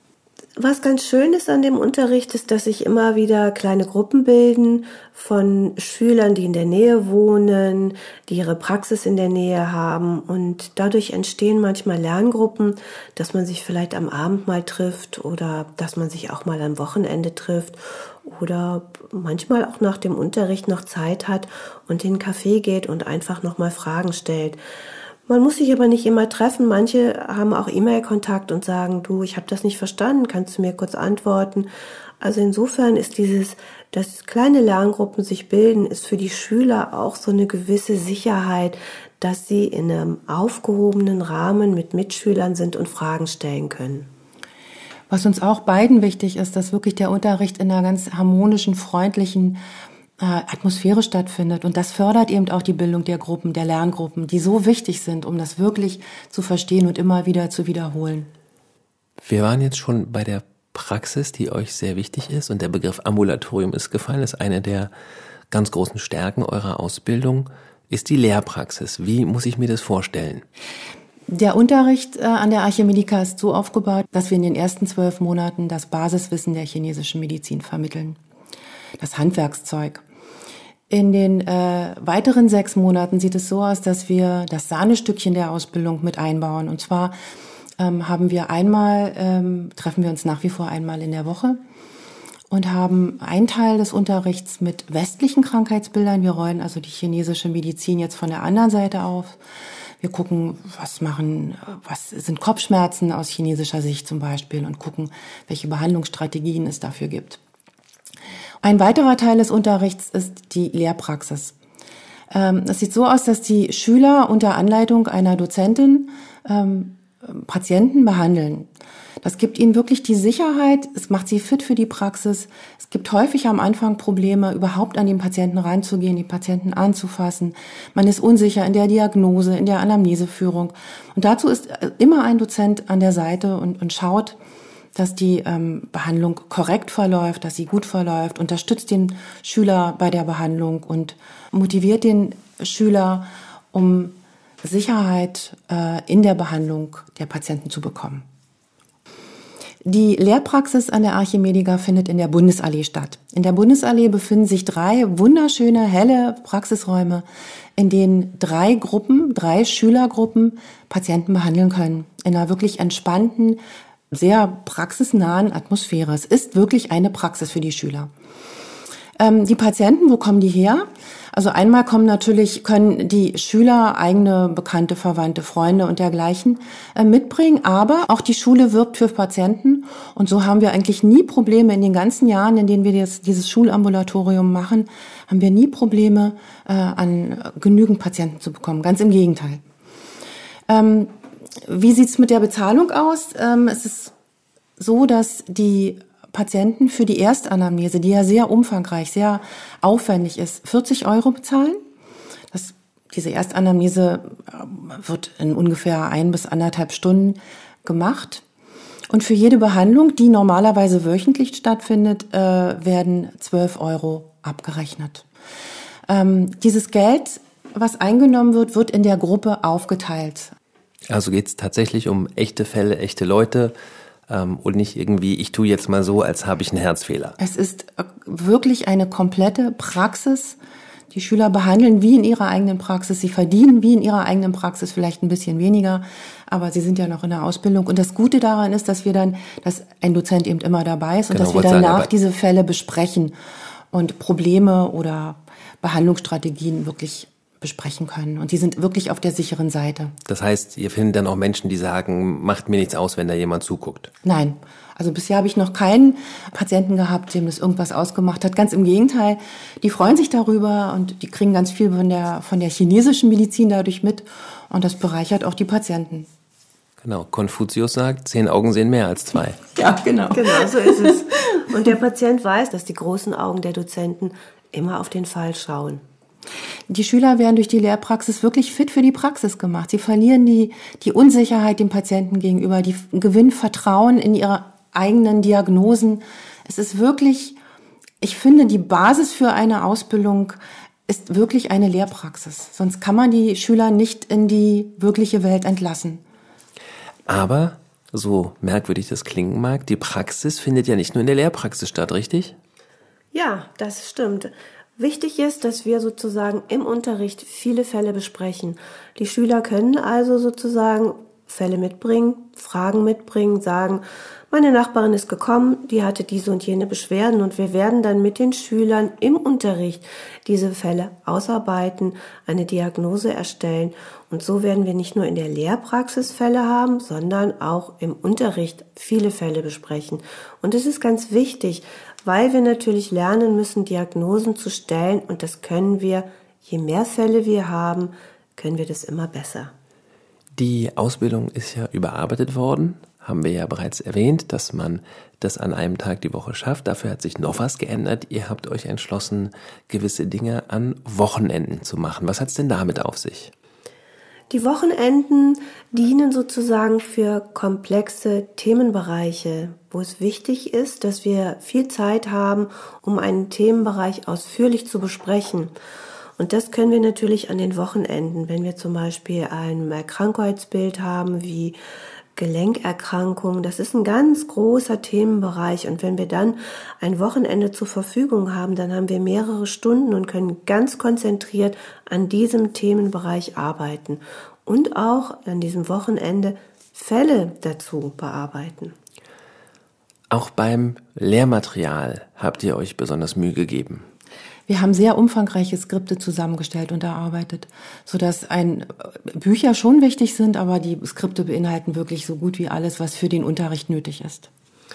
Was ganz schön ist an dem Unterricht, ist, dass sich immer wieder kleine Gruppen bilden von Schülern, die in der Nähe wohnen, die ihre Praxis in der Nähe haben. Und dadurch entstehen manchmal Lerngruppen, dass man sich vielleicht am Abend mal trifft oder dass man sich auch mal am Wochenende trifft oder manchmal auch nach dem Unterricht noch Zeit hat und in einen Café geht und einfach nochmal Fragen stellt. Man muss sich aber nicht immer treffen. Manche haben auch E-Mail-Kontakt und sagen, du, ich habe das nicht verstanden, kannst du mir kurz antworten? Also insofern ist dass kleine Lerngruppen sich bilden, ist für die Schüler auch so eine gewisse Sicherheit, dass sie in einem aufgehobenen Rahmen mit Mitschülern sind und Fragen stellen können. Was uns auch beiden wichtig ist, dass wirklich der Unterricht in einer ganz harmonischen, freundlichen Atmosphäre stattfindet. Und das fördert eben auch die Bildung der Gruppen, der Lerngruppen, die so wichtig sind, um das wirklich zu verstehen und immer wieder zu wiederholen. Wir waren jetzt schon bei der Praxis, die euch sehr wichtig ist. Und der Begriff Ambulatorium ist gefallen. Das ist eine der ganz großen Stärken eurer Ausbildung, ist die Lehrpraxis. Wie muss ich mir das vorstellen? Der Unterricht an der Archimedica ist so aufgebaut, dass wir in den ersten 12 Monaten das Basiswissen der chinesischen Medizin vermitteln. Das Handwerkszeug. In den weiteren 6 Monaten sieht es so aus, dass wir das Sahnestückchen der Ausbildung mit einbauen. Und zwar treffen wir uns nach wie vor einmal in der Woche und haben einen Teil des Unterrichts mit westlichen Krankheitsbildern. Wir rollen also die chinesische Medizin jetzt von der anderen Seite auf. Wir gucken, was sind Kopfschmerzen aus chinesischer Sicht zum Beispiel und gucken, welche Behandlungsstrategien es dafür gibt. Ein weiterer Teil des Unterrichts ist die Lehrpraxis. Es sieht so aus, dass die Schüler unter Anleitung einer Dozentin Patienten behandeln. Das gibt ihnen wirklich die Sicherheit, es macht sie fit für die Praxis. Es gibt häufig am Anfang Probleme, überhaupt an den Patienten ranzugehen, die Patienten anzufassen. Man ist unsicher in der Diagnose, in der Anamneseführung. Und dazu ist immer ein Dozent an der Seite und schaut, dass die Behandlung korrekt verläuft, dass sie gut verläuft, unterstützt den Schüler bei der Behandlung und motiviert den Schüler, um Sicherheit in der Behandlung der Patienten zu bekommen. Die Lehrpraxis an der Archimedica findet in der Bundesallee statt. In der Bundesallee befinden sich 3 wunderschöne, helle Praxisräume, in denen 3 Schülergruppen Patienten behandeln können. In einer wirklich entspannten, sehr praxisnahen Atmosphäre. Es ist wirklich eine Praxis für die Schüler. Die Patienten, wo kommen die her? Also einmal können die Schüler eigene Bekannte, Verwandte, Freunde und dergleichen mitbringen, aber auch die Schule wirbt für Patienten und so haben wir eigentlich nie Probleme in den ganzen Jahren, in denen wir dieses Schulambulatorium machen, haben wir nie Probleme, an genügend Patienten zu bekommen. Ganz im Gegenteil. Wie sieht's mit der Bezahlung aus? Es ist so, dass die Patienten für die Erstanamnese, die ja sehr umfangreich, sehr aufwendig ist, 40 € bezahlen. Diese Erstanamnese wird in ungefähr 1 bis 1,5 Stunden gemacht. Und für jede Behandlung, die normalerweise wöchentlich stattfindet, werden 12 € abgerechnet. Dieses Geld, was eingenommen wird, wird in der Gruppe aufgeteilt. Also geht es tatsächlich um echte Fälle, echte Leute und nicht irgendwie, ich tue jetzt mal so, als habe ich einen Herzfehler. Es ist wirklich eine komplette Praxis. Die Schüler behandeln wie in ihrer eigenen Praxis, sie verdienen wie in ihrer eigenen Praxis, vielleicht ein bisschen weniger, aber sie sind ja noch in der Ausbildung. Und das Gute daran ist, dass ein Dozent eben immer dabei ist und dass wir danach diese Fälle besprechen und Probleme oder Behandlungsstrategien wirklich besprechen können. Und die sind wirklich auf der sicheren Seite. Das heißt, ihr findet dann auch Menschen, die sagen, macht mir nichts aus, wenn da jemand zuguckt? Nein. Also bisher habe ich noch keinen Patienten gehabt, dem das irgendwas ausgemacht hat. Ganz im Gegenteil, die freuen sich darüber und die kriegen ganz viel von der chinesischen Medizin dadurch mit. Und das bereichert auch die Patienten. Genau, Konfuzius sagt, 10 Augen sehen mehr als 2. Ja, genau. Genau, so ist es. Und der Patient weiß, dass die großen Augen der Dozenten immer auf den Fall schauen. Die Schüler werden durch die Lehrpraxis wirklich fit für die Praxis gemacht. Sie verlieren die Unsicherheit dem Patienten gegenüber, die gewinnen Vertrauen in ihre eigenen Diagnosen. Es ist wirklich, ich finde, die Basis für eine Ausbildung ist wirklich eine Lehrpraxis. Sonst kann man die Schüler nicht in die wirkliche Welt entlassen. Aber, so merkwürdig das klingen mag, die Praxis findet ja nicht nur in der Lehrpraxis statt, richtig? Ja, das stimmt. Wichtig ist, dass wir sozusagen im Unterricht viele Fälle besprechen. Die Schüler können also sozusagen Fälle mitbringen, Fragen mitbringen, sagen, meine Nachbarin ist gekommen, die hatte diese und jene Beschwerden und wir werden dann mit den Schülern im Unterricht diese Fälle ausarbeiten, eine Diagnose erstellen und so werden wir nicht nur in der Lehrpraxis Fälle haben, sondern auch im Unterricht viele Fälle besprechen. Und es ist ganz wichtig, weil wir natürlich lernen müssen, Diagnosen zu stellen und das können wir, je mehr Fälle wir haben, können wir das immer besser. Die Ausbildung ist ja überarbeitet worden, haben wir ja bereits erwähnt, dass man das an einem Tag die Woche schafft. Dafür hat sich noch was geändert. Ihr habt euch entschlossen, gewisse Dinge an Wochenenden zu machen. Was hat es denn damit auf sich? Die Wochenenden dienen sozusagen für komplexe Themenbereiche, wo es wichtig ist, dass wir viel Zeit haben, um einen Themenbereich ausführlich zu besprechen. Und das können wir natürlich an den Wochenenden, wenn wir zum Beispiel ein Krankheitsbild haben wie Gelenkerkrankungen. Das ist ein ganz großer Themenbereich. Und wenn wir dann ein Wochenende zur Verfügung haben, dann haben wir mehrere Stunden und können ganz konzentriert an diesem Themenbereich arbeiten. Und auch an diesem Wochenende Fälle dazu bearbeiten. Auch beim Lehrmaterial habt ihr euch besonders Mühe gegeben. Wir haben sehr umfangreiche Skripte zusammengestellt und erarbeitet, sodass Bücher schon wichtig sind, aber die Skripte beinhalten wirklich so gut wie alles, was für den Unterricht nötig ist.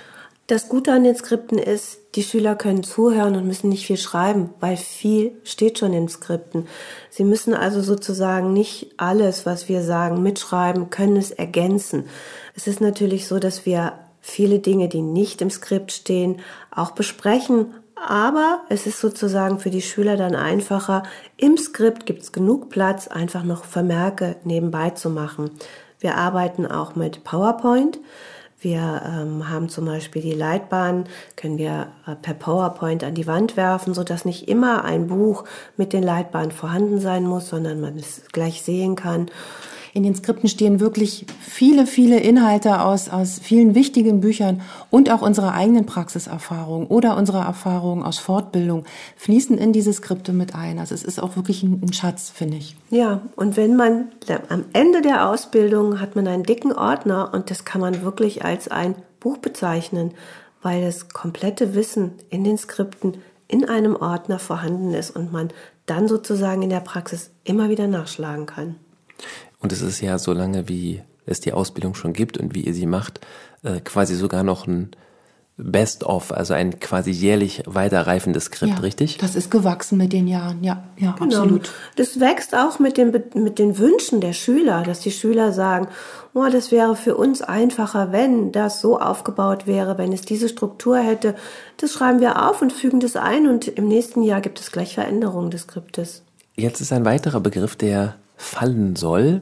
Das Gute an den Skripten ist, die Schüler können zuhören und müssen nicht viel schreiben, weil viel steht schon in Skripten. Sie müssen also sozusagen nicht alles, was wir sagen, mitschreiben, können es ergänzen. Es ist natürlich so, dass wir viele Dinge, die nicht im Skript stehen, auch besprechen. Aber es ist sozusagen für die Schüler dann einfacher. Im Skript gibt es genug Platz, einfach noch Vermerke nebenbei zu machen. Wir arbeiten auch mit PowerPoint. Wir haben zum Beispiel die Leitbahn, können wir per PowerPoint an die Wand werfen, sodass nicht immer ein Buch mit den Leitbahnen vorhanden sein muss, sondern man es gleich sehen kann. In den Skripten stehen wirklich viele, viele Inhalte aus vielen wichtigen Büchern und auch unsere eigenen Praxiserfahrungen oder unsere Erfahrungen aus Fortbildung fließen in diese Skripte mit ein. Also es ist auch wirklich ein Schatz, finde ich. Ja, und wenn man am Ende der Ausbildung hat man einen dicken Ordner und das kann man wirklich als ein Buch bezeichnen, weil das komplette Wissen in den Skripten in einem Ordner vorhanden ist und man dann sozusagen in der Praxis immer wieder nachschlagen kann. Und es ist ja, so lange wie es die Ausbildung schon gibt und wie ihr sie macht, quasi sogar noch ein Best-of, also ein quasi jährlich weiterreifendes Skript, ja, richtig? Das ist gewachsen mit den Jahren, ja, genau. Absolut. Das wächst auch mit den Wünschen der Schüler, dass die Schüler sagen, oh, das wäre für uns einfacher, wenn das so aufgebaut wäre, wenn es diese Struktur hätte. Das schreiben wir auf und fügen das ein und im nächsten Jahr gibt es gleich Veränderungen des Skriptes. Jetzt ist ein weiterer Begriff, der fallen soll.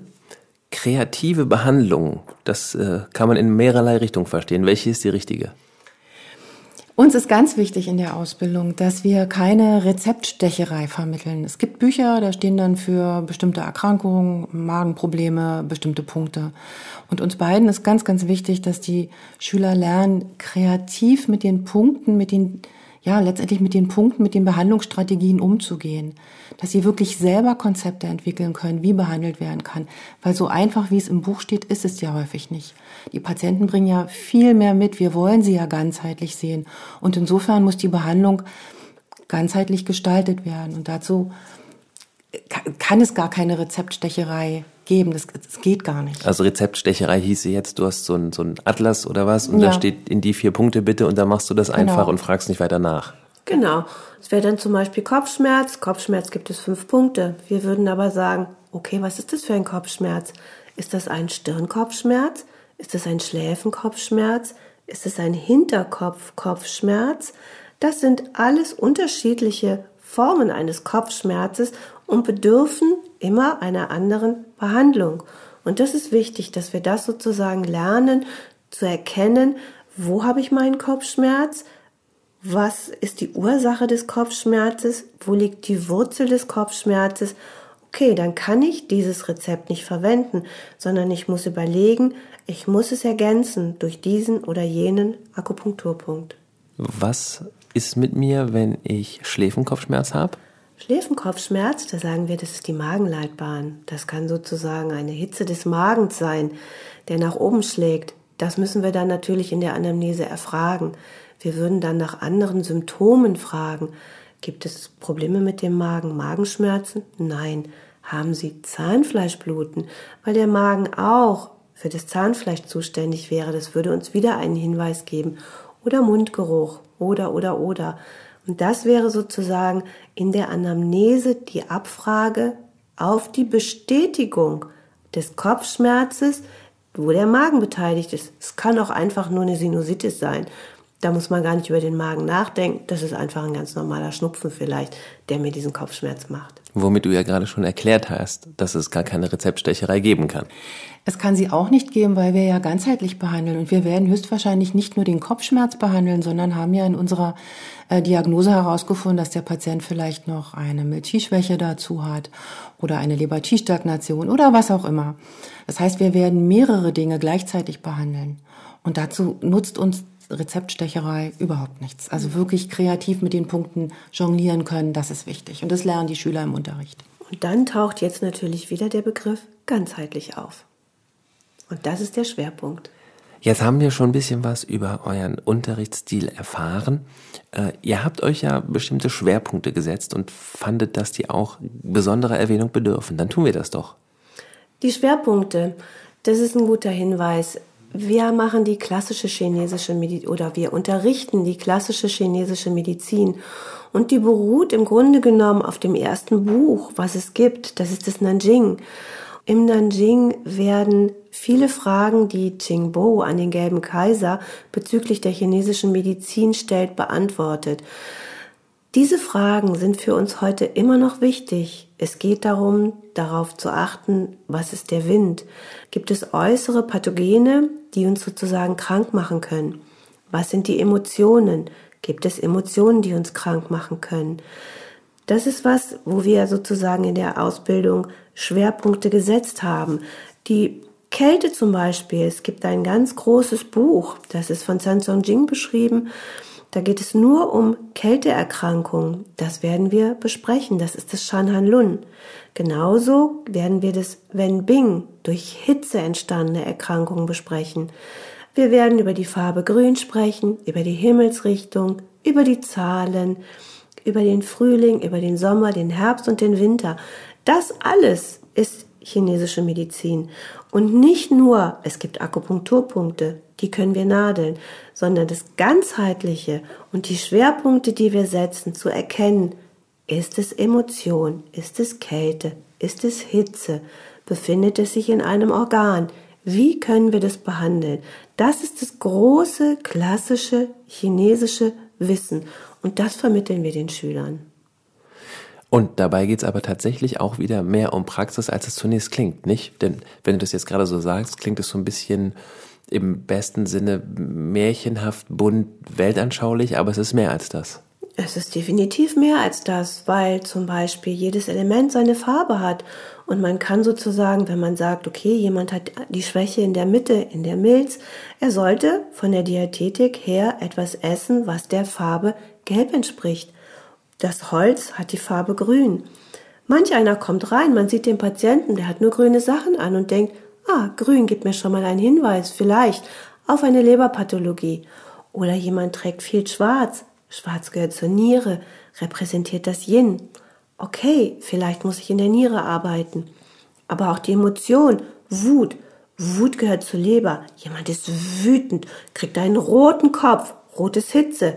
Kreative Behandlung. Das kann man in mehrerlei Richtungen verstehen. Welche ist die richtige? Uns ist ganz wichtig in der Ausbildung, dass wir keine Rezeptstecherei vermitteln. Es gibt Bücher, da stehen dann für bestimmte Erkrankungen, Magenprobleme, bestimmte Punkte. Und uns beiden ist ganz, ganz wichtig, dass die Schüler lernen, kreativ mit den Punkten, mit den Behandlungsstrategien umzugehen. Dass sie wirklich selber Konzepte entwickeln können, wie behandelt werden kann. Weil so einfach, wie es im Buch steht, ist es ja häufig nicht. Die Patienten bringen ja viel mehr mit. Wir wollen sie ja ganzheitlich sehen. Und insofern muss die Behandlung ganzheitlich gestaltet werden. Und dazu kann es gar keine Rezeptstecherei geben. Das geht gar nicht. Also Rezeptstecherei hieße jetzt, du hast so ein Atlas oder was und da steht in die 4 Punkte bitte und dann machst du das einfach und fragst nicht weiter nach. Genau. Es wäre dann zum Beispiel Kopfschmerz. Kopfschmerz gibt es 5 Punkte. Wir würden aber sagen, okay, was ist das für ein Kopfschmerz? Ist das ein Stirnkopfschmerz? Ist das ein Schläfenkopfschmerz? Ist es ein Hinterkopfkopfschmerz? Das sind alles unterschiedliche Formen eines Kopfschmerzes und bedürfen immer einer anderen Behandlung. Und das ist wichtig, dass wir das sozusagen lernen, zu erkennen, wo habe ich meinen Kopfschmerz? Was ist die Ursache des Kopfschmerzes? Wo liegt die Wurzel des Kopfschmerzes? Okay, dann kann ich dieses Rezept nicht verwenden, sondern ich muss überlegen, ich muss es ergänzen durch diesen oder jenen Akupunkturpunkt. Was ist mit mir, wenn ich Schläfenkopfschmerz habe? Schläfenkopfschmerz, da sagen wir, das ist die Magenleitbahn. Das kann sozusagen eine Hitze des Magens sein, der nach oben schlägt. Das müssen wir dann natürlich in der Anamnese erfragen. Wir würden dann nach anderen Symptomen fragen. Gibt es Probleme mit dem Magen? Magenschmerzen? Nein. Haben Sie Zahnfleischbluten? Weil der Magen auch für das Zahnfleisch zuständig wäre. Das würde uns wieder einen Hinweis geben. Oder Mundgeruch. Oder. Und das wäre sozusagen in der Anamnese die Abfrage auf die Bestätigung des Kopfschmerzes, wo der Magen beteiligt ist. Es kann auch einfach nur eine Sinusitis sein. Da muss man gar nicht über den Magen nachdenken. Das ist einfach ein ganz normaler Schnupfen vielleicht, der mir diesen Kopfschmerz macht. Womit du ja gerade schon erklärt hast, dass es gar keine Rezeptstecherei geben kann. Es kann sie auch nicht geben, weil wir ja ganzheitlich behandeln. Und wir werden höchstwahrscheinlich nicht nur den Kopfschmerz behandeln, sondern haben ja in unserer Diagnose herausgefunden, dass der Patient vielleicht noch eine Milchschwäche dazu hat oder eine Leber-T-Stagnation oder was auch immer. Das heißt, wir werden mehrere Dinge gleichzeitig behandeln. Und dazu nutzt uns Rezeptstecherei überhaupt nichts. Also wirklich kreativ mit den Punkten jonglieren können, das ist wichtig. Und das lernen die Schüler im Unterricht. Und dann taucht jetzt natürlich wieder der Begriff ganzheitlich auf. Und das ist der Schwerpunkt. Jetzt haben wir schon ein bisschen was über euren Unterrichtsstil erfahren. Ihr habt euch ja bestimmte Schwerpunkte gesetzt und fandet, dass die auch besonderer Erwähnung bedürfen. Dann tun wir das doch. Die Schwerpunkte, das ist ein guter Hinweis. Wir machen die klassische chinesische Medizin oder wir unterrichten die klassische chinesische Medizin und die beruht im Grunde genommen auf dem ersten Buch, was es gibt. Das ist das Nanjing. Im Nanjing werden viele Fragen, die Qingbo an den Gelben Kaiser bezüglich der chinesischen Medizin stellt, beantwortet. Diese Fragen sind für uns heute immer noch wichtig. Es geht darum, darauf zu achten, was ist der Wind? Gibt es äußere Pathogene, die uns sozusagen krank machen können? Was sind die Emotionen? Gibt es Emotionen, die uns krank machen können? Das ist was, wo wir sozusagen in der Ausbildung Schwerpunkte gesetzt haben. Die Kälte zum Beispiel, es gibt ein ganz großes Buch, das ist von Zhang Songjing beschrieben. Da geht es nur um Kälteerkrankungen. Das werden wir besprechen. Das ist das Shan Han Lun. Genauso werden wir das Wen Bing, durch Hitze entstandene Erkrankungen besprechen. Wir werden über die Farbe Grün sprechen, über die Himmelsrichtung, über die Zahlen, über den Frühling, über den Sommer, den Herbst und den Winter. Das alles ist chinesische Medizin. Und nicht nur, es gibt Akupunkturpunkte, die können wir nadeln, sondern das Ganzheitliche und die Schwerpunkte, die wir setzen, zu erkennen, ist es Emotion, ist es Kälte, ist es Hitze, befindet es sich in einem Organ, wie können wir das behandeln? Das ist das große, klassische chinesische Wissen und das vermitteln wir den Schülern. Und dabei geht's aber tatsächlich auch wieder mehr um Praxis, als es zunächst klingt, nicht? Denn wenn du das jetzt gerade so sagst, klingt es so ein bisschen im besten Sinne märchenhaft, bunt, weltanschaulich, aber es ist mehr als das. Es ist definitiv mehr als das, weil zum Beispiel jedes Element seine Farbe hat. Und man kann sozusagen, wenn man sagt, okay, jemand hat die Schwäche in der Mitte, in der Milz, er sollte von der Diätetik her etwas essen, was der Farbe Gelb entspricht. Das Holz hat die Farbe Grün. Manch einer kommt rein, man sieht den Patienten, der hat nur grüne Sachen an und denkt, grün gibt mir schon mal einen Hinweis, vielleicht auf eine Leberpathologie. Oder jemand trägt viel Schwarz. Schwarz gehört zur Niere, repräsentiert das Yin. okay, vielleicht muss ich in der Niere arbeiten. Aber auch die Emotion, Wut. Wut gehört zur Leber. Jemand ist wütend, kriegt einen roten Kopf. Rot ist Hitze.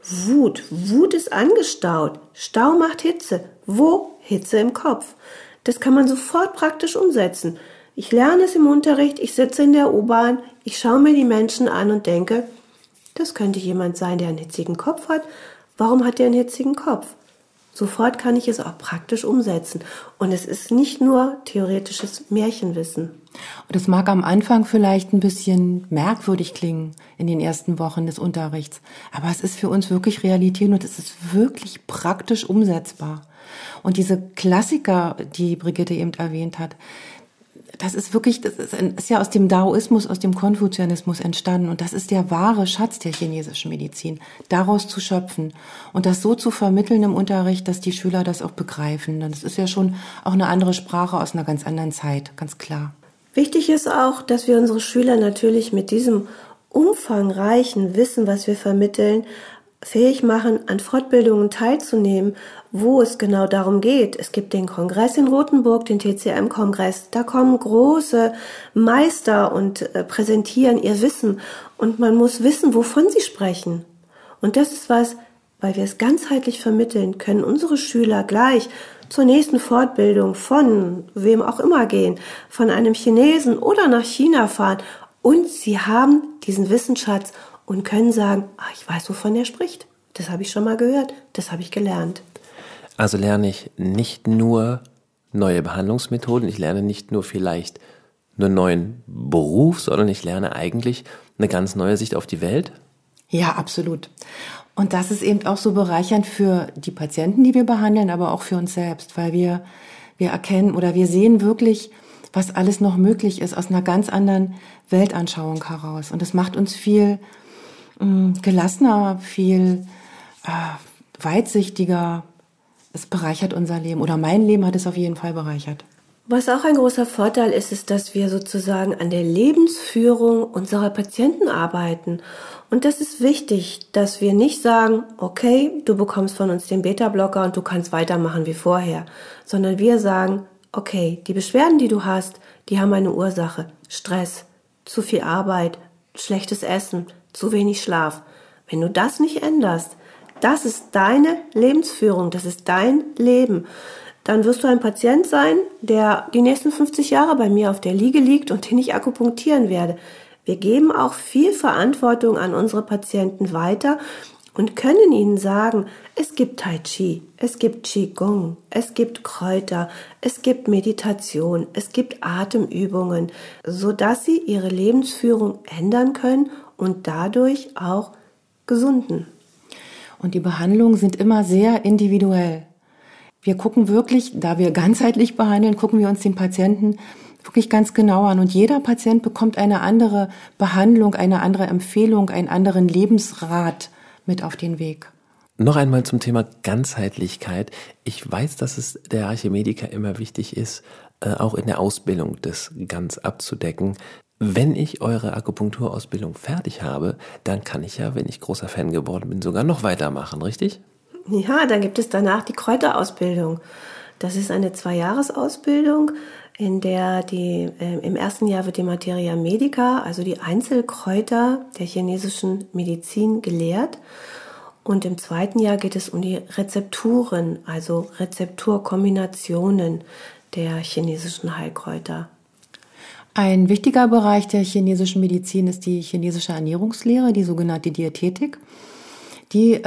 Wut ist angestaut. Stau macht Hitze. Wo? Hitze im Kopf. Das kann man sofort praktisch umsetzen. Ich lerne es im Unterricht, ich sitze in der U-Bahn, ich schaue mir die Menschen an und denke, das könnte jemand sein, der einen hitzigen Kopf hat. Warum hat der einen hitzigen Kopf? Sofort kann ich es auch praktisch umsetzen. Und es ist nicht nur theoretisches Märchenwissen. Und es mag am Anfang vielleicht ein bisschen merkwürdig klingen in den ersten Wochen des Unterrichts. Aber es ist für uns wirklich Realität und es ist wirklich praktisch umsetzbar. Und diese Klassiker, die Brigitte eben erwähnt hat, das ist ja aus dem Daoismus, aus dem Konfuzianismus entstanden. Und das ist der wahre Schatz der chinesischen Medizin, daraus zu schöpfen und das so zu vermitteln im Unterricht, dass die Schüler das auch begreifen. Das ist ja schon auch eine andere Sprache aus einer ganz anderen Zeit, ganz klar. Wichtig ist auch, dass wir unsere Schüler natürlich mit diesem umfangreichen Wissen, was wir vermitteln, fähig machen, an Fortbildungen teilzunehmen, wo es genau darum geht. Es gibt den Kongress in Rothenburg, den TCM-Kongress. Da kommen große Meister und präsentieren ihr Wissen. Und man muss wissen, wovon sie sprechen. Und das ist was, weil wir es ganzheitlich vermitteln, können unsere Schüler gleich zur nächsten Fortbildung von wem auch immer gehen, von einem Chinesen oder nach China fahren. Und sie haben diesen Wissensschatz und können sagen, ich weiß, wovon er spricht. Das habe ich schon mal gehört, das habe ich gelernt. Also lerne ich nicht nur neue Behandlungsmethoden, ich lerne nicht nur vielleicht einen neuen Beruf, sondern ich lerne eigentlich eine ganz neue Sicht auf die Welt? Ja, absolut. Und das ist eben auch so bereichernd für die Patienten, die wir behandeln, aber auch für uns selbst, weil wir erkennen oder wir sehen wirklich, was alles noch möglich ist aus einer ganz anderen Weltanschauung heraus. Und das macht uns viel gelassener, viel weitsichtiger. Es bereichert unser Leben oder mein Leben hat es auf jeden Fall bereichert. Was auch ein großer Vorteil ist, ist, dass wir sozusagen an der Lebensführung unserer Patienten arbeiten. Und das ist wichtig, dass wir nicht sagen, okay, du bekommst von uns den Beta-Blocker und du kannst weitermachen wie vorher, sondern wir sagen, okay, die Beschwerden, die du hast, die haben eine Ursache. Stress, zu viel Arbeit, schlechtes Essen, zu wenig Schlaf. Wenn du das nicht änderst, das ist deine Lebensführung, das ist dein Leben. Dann wirst du ein Patient sein, der die nächsten 50 Jahre bei mir auf der Liege liegt und den ich akupunktieren werde. Wir geben auch viel Verantwortung an unsere Patienten weiter und können ihnen sagen, es gibt Tai Chi, es gibt Qigong, es gibt Kräuter, es gibt Meditation, es gibt Atemübungen, sodass sie ihre Lebensführung ändern können und dadurch auch gesunden. Und die Behandlungen sind immer sehr individuell. Wir gucken wirklich, da wir ganzheitlich behandeln, gucken wir uns den Patienten wirklich ganz genau an. Und jeder Patient bekommt eine andere Behandlung, eine andere Empfehlung, einen anderen Lebensrat mit auf den Weg. Noch einmal zum Thema Ganzheitlichkeit. Ich weiß, dass es der Archimedica immer wichtig ist, auch in der Ausbildung das ganz abzudecken. Wenn ich eure Akupunkturausbildung fertig habe, dann kann ich ja, wenn ich großer Fan geworden bin, sogar noch weitermachen, richtig? Ja, dann gibt es danach die Kräuterausbildung. Das ist eine 2-Jahres-Ausbildung, in der im ersten Jahr wird die Materia Medica, also die Einzelkräuter der chinesischen Medizin gelehrt. Und im zweiten Jahr geht es um die Rezepturen, also Rezepturkombinationen der chinesischen Heilkräuter. Ein wichtiger Bereich der chinesischen Medizin ist die chinesische Ernährungslehre, die sogenannte Diätetik. Die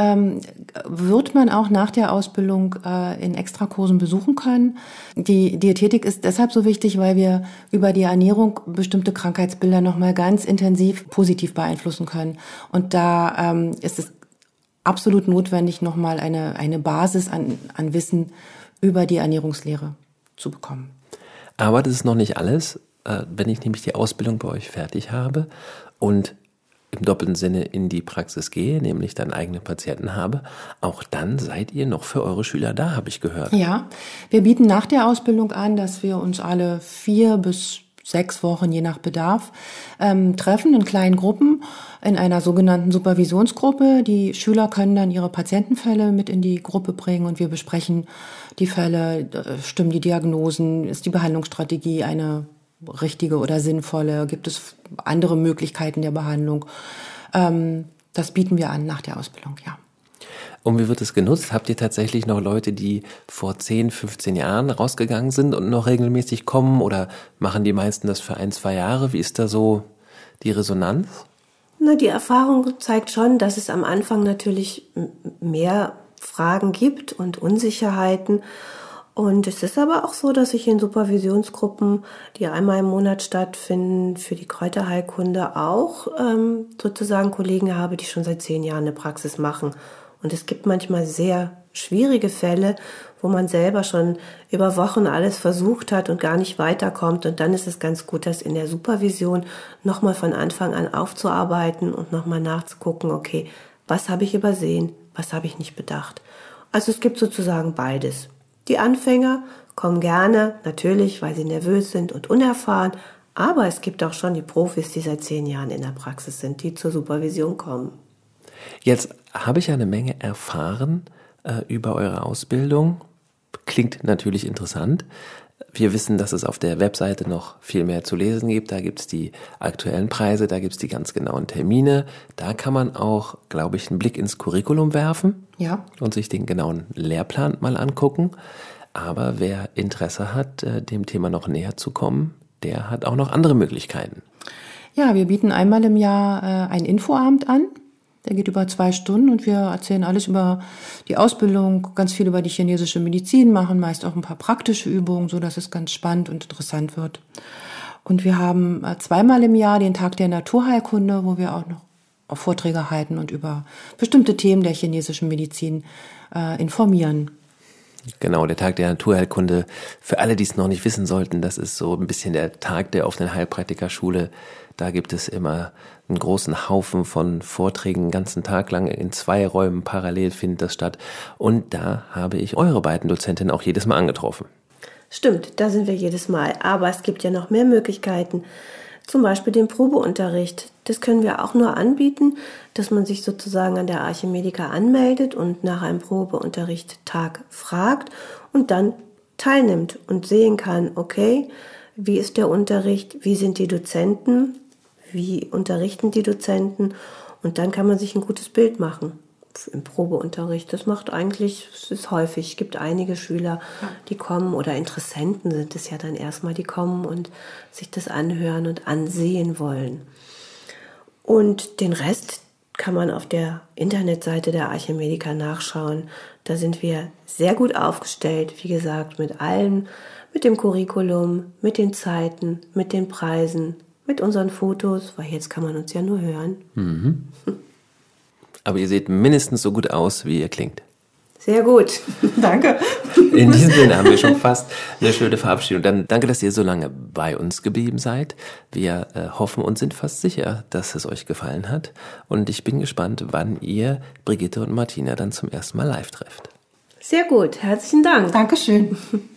wird man auch nach der Ausbildung in Extrakursen besuchen können. Die Diätetik ist deshalb so wichtig, weil wir über die Ernährung bestimmte Krankheitsbilder nochmal ganz intensiv positiv beeinflussen können. Und da ist es absolut notwendig, nochmal eine Basis an Wissen über die Ernährungslehre zu bekommen. Aber das ist noch nicht alles. Wenn ich nämlich die Ausbildung bei euch fertig habe und im doppelten Sinne in die Praxis gehe, nämlich dann eigene Patienten habe, auch dann seid ihr noch für eure Schüler da, habe ich gehört. Ja, wir bieten nach der Ausbildung an, dass wir uns alle 4 bis 6 Wochen, je nach Bedarf, treffen in kleinen Gruppen in einer sogenannten Supervisionsgruppe. Die Schüler können dann ihre Patientenfälle mit in die Gruppe bringen und wir besprechen die Fälle, stimmen die Diagnosen, ist die Behandlungsstrategie eine richtige oder sinnvolle, gibt es andere Möglichkeiten der Behandlung. Das bieten wir an nach der Ausbildung, ja. Und wie wird es genutzt? Habt ihr tatsächlich noch Leute, die vor 10, 15 Jahren rausgegangen sind und noch regelmäßig kommen oder machen die meisten das für 1, 2 Jahre? Wie ist da so die Resonanz? Na, die Erfahrung zeigt schon, dass es am Anfang natürlich mehr Fragen gibt und Unsicherheiten. Und es ist aber auch so, dass ich in Supervisionsgruppen, die einmal im Monat stattfinden, für die Kräuterheilkunde auch sozusagen Kollegen habe, die schon seit 10 Jahren eine Praxis machen. Und es gibt manchmal sehr schwierige Fälle, wo man selber schon über Wochen alles versucht hat und gar nicht weiterkommt. Und dann ist es ganz gut, das in der Supervision nochmal von Anfang an aufzuarbeiten und nochmal nachzugucken, okay, was habe ich übersehen, was habe ich nicht bedacht. Also es gibt sozusagen beides. Die Anfänger kommen gerne, natürlich, weil sie nervös sind und unerfahren, aber es gibt auch schon die Profis, die seit 10 Jahren in der Praxis sind, die zur Supervision kommen. Jetzt habe ich eine Menge erfahren über eure Ausbildung. Klingt natürlich interessant. Wir wissen, dass es auf der Webseite noch viel mehr zu lesen gibt. Da gibt es die aktuellen Preise, da gibt es die ganz genauen Termine. Da kann man auch, glaube ich, einen Blick ins Curriculum werfen, ja, und sich den genauen Lehrplan mal angucken. Aber wer Interesse hat, dem Thema noch näher zu kommen, der hat auch noch andere Möglichkeiten. Ja, wir bieten einmal im Jahr einen Infoabend an. Der geht über 2 Stunden und wir erzählen alles über die Ausbildung, ganz viel über die chinesische Medizin, machen meist auch ein paar praktische Übungen, so dass es ganz spannend und interessant wird. Und wir haben 2-mal im Jahr den Tag der Naturheilkunde, wo wir auch noch auf Vorträge halten und über bestimmte Themen der chinesischen Medizin informieren. Genau, der Tag der Naturheilkunde. Für alle, die es noch nicht wissen sollten, das ist so ein bisschen der Tag der offenen Heilpraktikerschule. Da gibt es immer einen großen Haufen von Vorträgen, den ganzen Tag lang in 2 Räumen parallel findet das statt. Und da habe ich eure beiden Dozentinnen auch jedes Mal angetroffen. Stimmt, da sind wir jedes Mal. Aber es gibt ja noch mehr Möglichkeiten. Zum Beispiel den Probeunterricht. Das können wir auch nur anbieten, dass man sich sozusagen an der Archimedica anmeldet und nach einem Probeunterrichttag fragt und dann teilnimmt und sehen kann, okay, wie ist der Unterricht, wie sind die Dozenten, wie unterrichten die Dozenten, und dann kann man sich ein gutes Bild machen im Probeunterricht. Das macht eigentlich, es ist häufig, es gibt einige Schüler, die kommen, oder Interessenten sind es ja dann erstmal, die kommen und sich das anhören und ansehen wollen. Und den Rest kann man auf der Internetseite der Archimedica nachschauen. Da sind wir sehr gut aufgestellt, wie gesagt, mit allem, mit dem Curriculum, mit den Zeiten, mit den Preisen, mit unseren Fotos, weil jetzt kann man uns ja nur hören. Mhm. Aber ihr seht mindestens so gut aus, wie ihr klingt. Sehr gut. Danke. In diesem Sinne haben wir schon fast eine schöne Verabschiedung. Dann danke, dass ihr so lange bei uns geblieben seid. Wir hoffen und sind fast sicher, dass es euch gefallen hat. Und ich bin gespannt, wann ihr Brigitte und Martina dann zum ersten Mal live trefft. Sehr gut. Herzlichen Dank. Dankeschön.